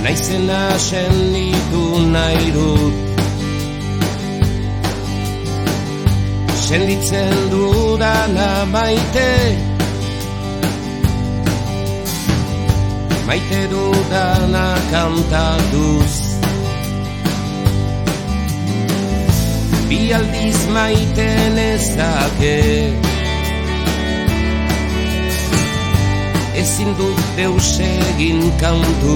naizena senditu nahi dut. Senditzen dudana maite, maite dudana kantatuz. Bi aldiz maite nezake, ezin dut deus egin kantu.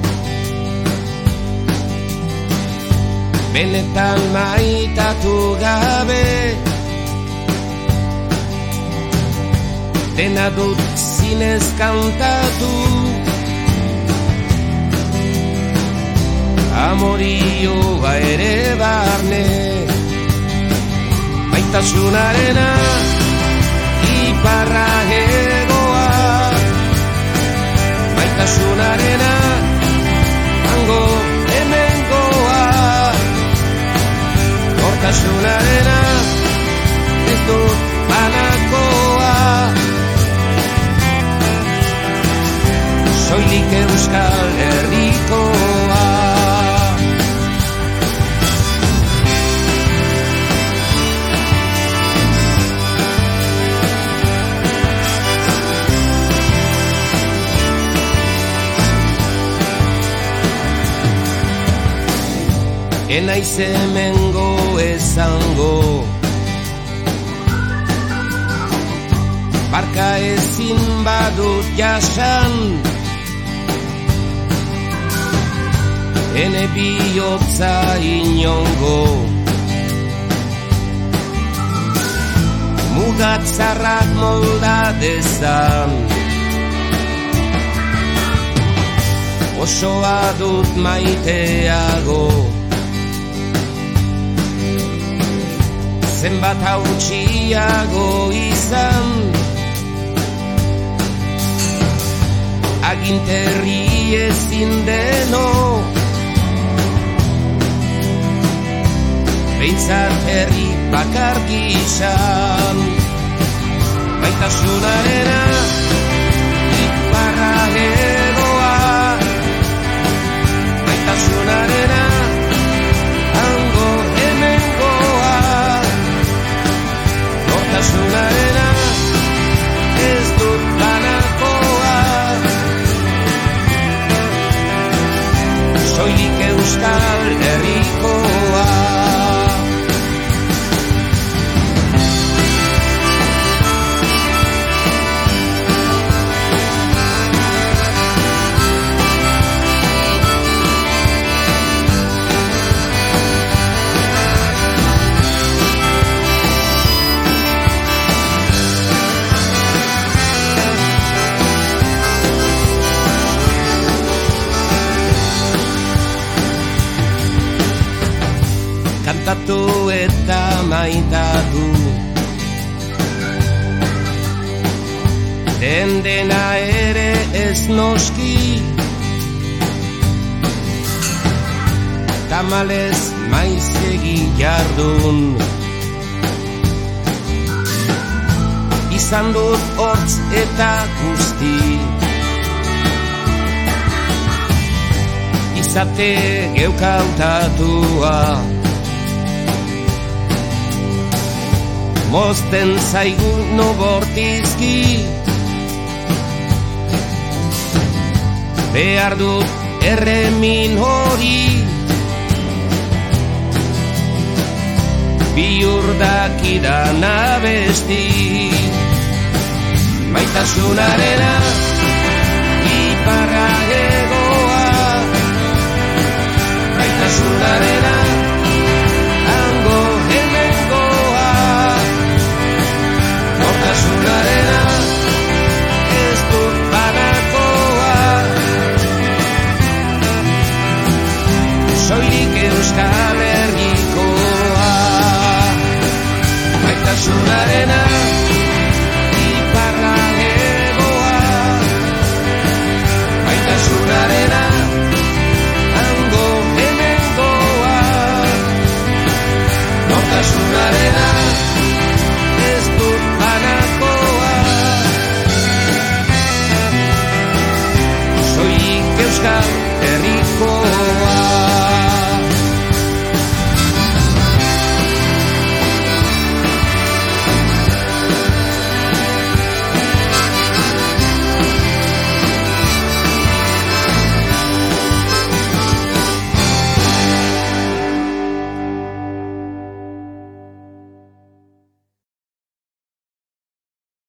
Benetan maitatu gabe, dena dut zinez kantatu. Amorioa ere barne, maitasunarena iparra hegoa, maitasunarena hango hemengoa, hortasunarena ez dut banakoa. Soilik Euskal Herrikoa. Enaiz hemengo ezango, barka ezin badut jasan, ene bihotza inongo. Mugatzarrak molda dezan, osoa dut maiteago. Zenbat hautsiago izan, aginterri ezin deno, behintzat herri bakar gizan. Maitasunarena iparra hegoa, maitasunarena hango hemengoa, hortasunarena ez dut banakoa. Soilik Euskal Herrikoa. Kantatu eta maitatu, dena ere ez noski, tamalez maizegi jardun. Izan dut hortz eta guzti, izate geukautatua. Mozten zaigu no bortizki, behar dut erremin hori, biurdakidan abesti. Maitasunarena iparra hegoa, maitasunarena hango hemengoa, hortasunarena ez dut banakoa. Soilik Euskal Herrikoa. Maitasunarena